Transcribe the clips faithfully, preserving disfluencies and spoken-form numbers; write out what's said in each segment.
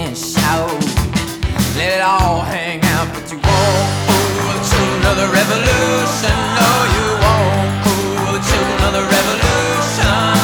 and shout. Let it all hang out, but you won't fool the children of the revolution. No, you won't fool the children of the revolution.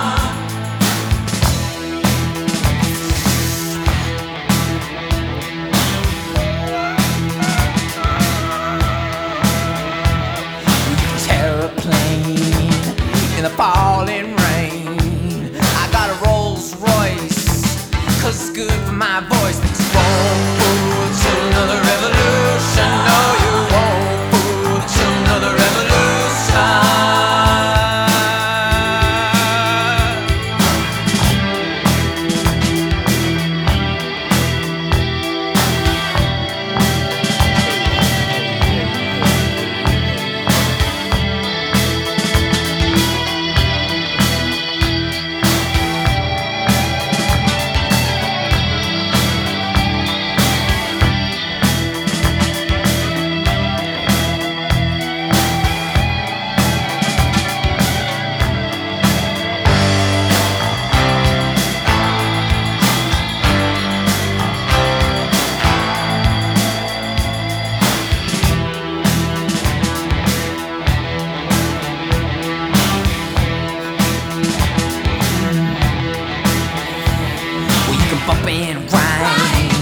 Terraplane in the falling rain. I got a Rolls Royce, cause it's good for my voice. But you won't fool the children of the revolution. No, you won't fool the children of the revolution. Bump and grind,